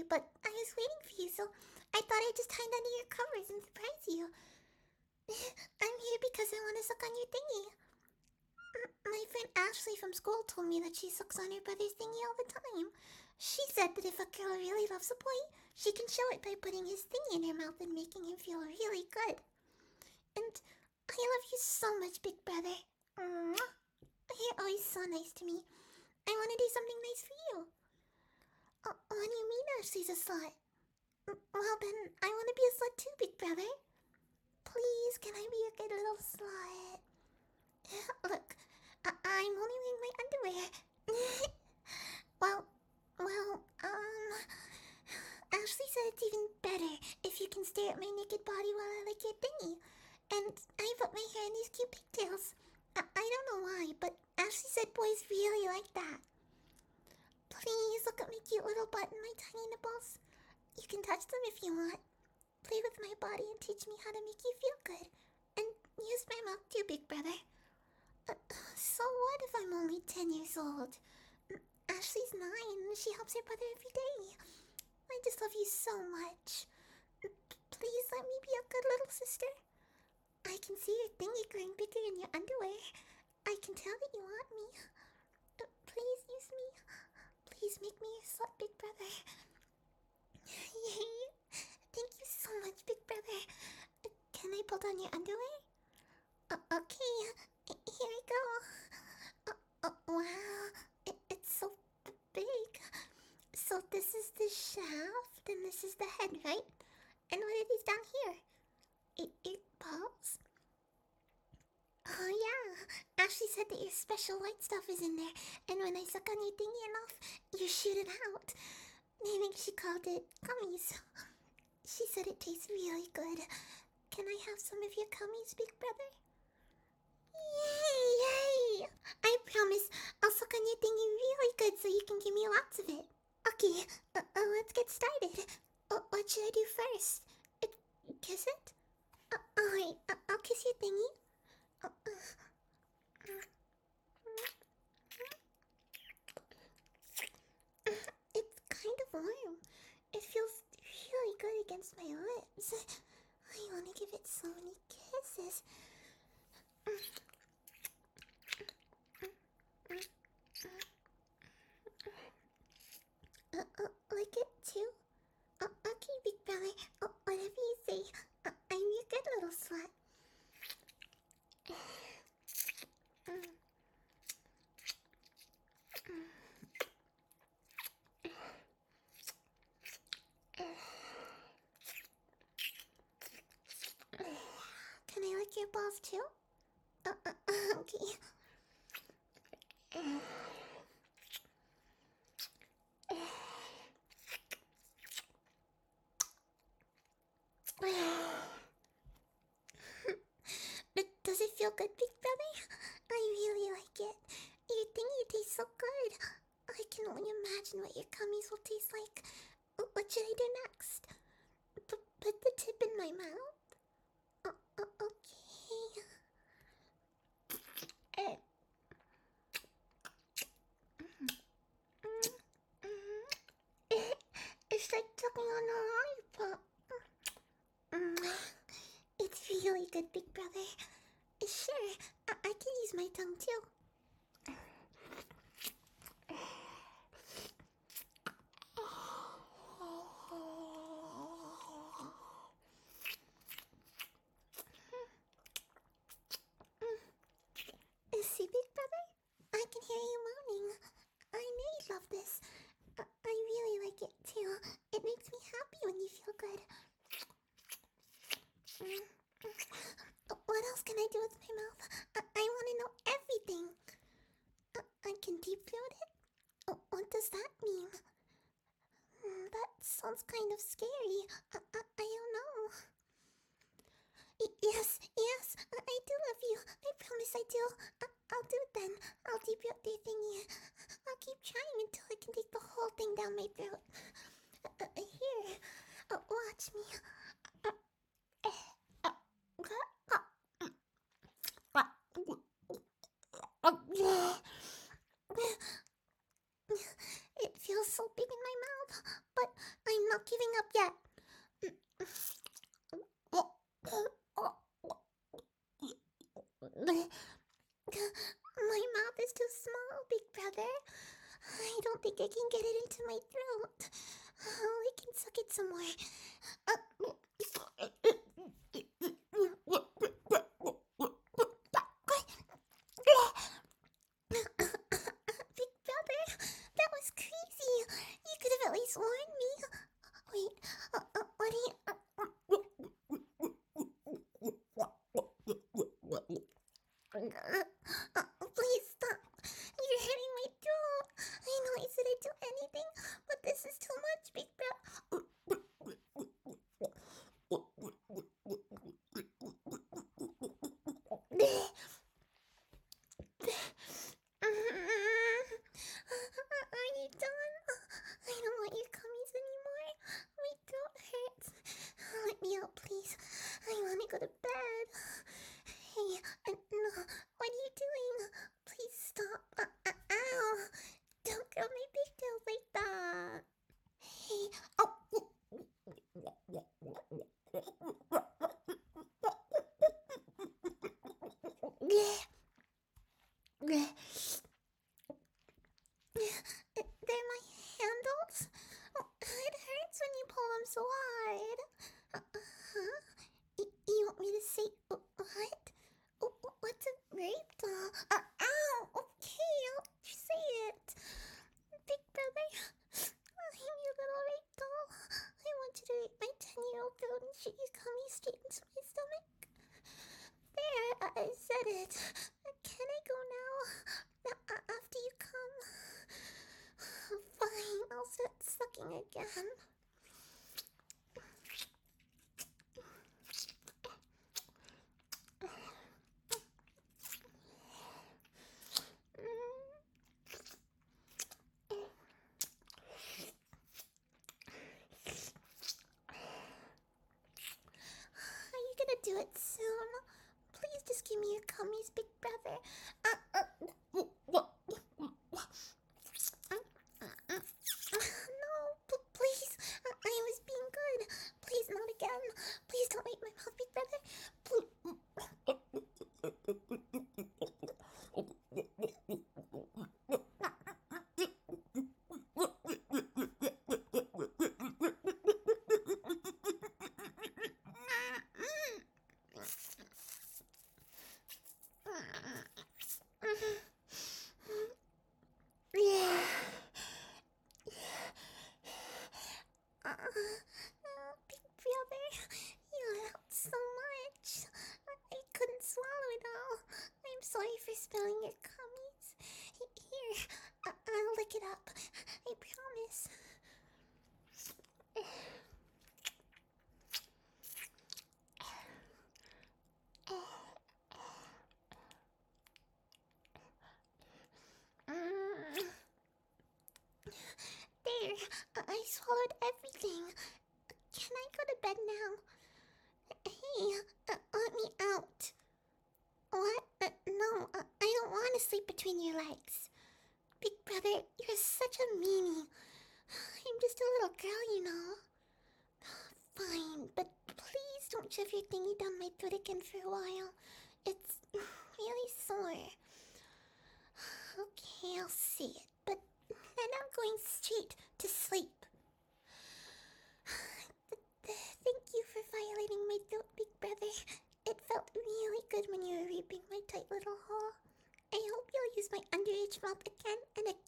but I was waiting for you, so I thought I'd just hide under your covers and surprise you. I'm here because I want to suck on your thingy. My friend Ashley from school told me that she sucks on her brother's thingy all the time. She said that if a girl really loves a boy, she can show it by putting his thingy in her mouth and making him feel really good. And I love you so much, big brother. Mwah. You're always so nice to me. I want to do something nice for you. What do you mean Ashley's a slut? Well then, I want to be a slut too, big brother. Please, can I be a good little slut? Look, I'm only wearing my underwear. well, Ashley said it's even better if you can stare at my naked body while I lick your thingy. And I put my hair in these cute pigtails. I don't know why, but Ashley said boys really like that. Please look at my cute little butt and my tiny nipples. You can touch them if you want. Play with my body and teach me how to make you feel good. And use my mouth too, big brother. So what if I'm only 10 years old? Ashley's 9 and she helps her brother every day. I just love you so much. Please let me be a good little sister. I can see your thingy growing bigger in your underwear. I can tell that you want me. Please use me. Please make me your slut, big brother. Yay. Thank you so much, big brother. Can I pull down your underwear? Okay. Here I go. Wow. It's so big. So this is the shaft and this is the head, right? And what are these down here? Eight balls? Oh yeah, Ashley said that your special white stuff is in there, and when I suck on your thingy enough, you shoot it out. I think she called it gummies. She said it tastes really good. Can I have some of your gummies, big brother? Yay! I promise I'll suck on your thingy really good so you can give me lots of it. Okay, let's get started. What should I do first? Kiss it? Alright, I'll kiss your thingy. It's kind of warm. It feels really good against my lips. I want to give it so many kisses. Like it too? Okay, big brother. Whatever you say. I'm your good little slut. Can I lick your balls too? Okay. Does it feel good, big brother? I really like it. Your thingy tastes so good. I can only imagine what your gummies will taste like. What should I do next? Put the tip in my mouth? Okay. It's like sucking on a lollipop. It's really good, big brother. Sure, I can use my tongue too. See, big brother? I can hear you moaning. I know you love this. I really like it too. It makes me happy when you feel good. What else can I do with my mouth? I want to know everything. I can deep throat it? What does that mean? That sounds kind of scary. I don't know. Yes, I do love you. I promise I do. I'll do it then. I'll deep throat their thingy. I'll keep trying until I can take the whole thing down my throat. Here, watch me. It feels so big in my mouth, but I'm Brother. I don't think I can get it into my throat. Oh, I can suck it some more. Big Brother, that was crazy. You could have at least warned me. Wait, what do you... Please stop. You're hurting my throat. I know I said I'd do anything, but this is too much, Big Brother. Are you done? I don't want your gummies anymore. My throat hurts. Let me out, please. I want to go to bed. Hey, no. What are you doing? Please stop. Ow. Don't grab my big toe like that. Hey. Oh. They're my handles. It hurts when you pull them so hard. Huh? You want me to say what? What's a rape doll? Ow! Okay, I'll say it. Big Brother, I'm your little rape doll. I want you to rape my 10-year-old throat and shoot your gummy straight into my stomach. There, I said it. Can I go now? After you come? Fine, I'll start sucking again. Are you gonna do it soon? Please just give me your gummies, Big Brother. No, please. I was being good. Please, not again. Please don't make my mouth, Big Brother. Big Brother, you let out so much. I couldn't swallow it all. I'm sorry for spilling your gummies. Here, I'll lick it up. I promise. There, I swallowed everything. Can I go to bed now? Hey, let me out. What? No, I don't want to sleep between your legs. Big Brother, you're such a meanie. I'm just a little girl, you know. Fine, but please don't shove your thingy down my throat again for a while. It's really sore. Okay, I'll see it, but then I'm going straight to sleep. Thank you for violating my throat, Big Brother. It felt really good when you were raping my tight little hole. I hope you'll use my underage mouth again and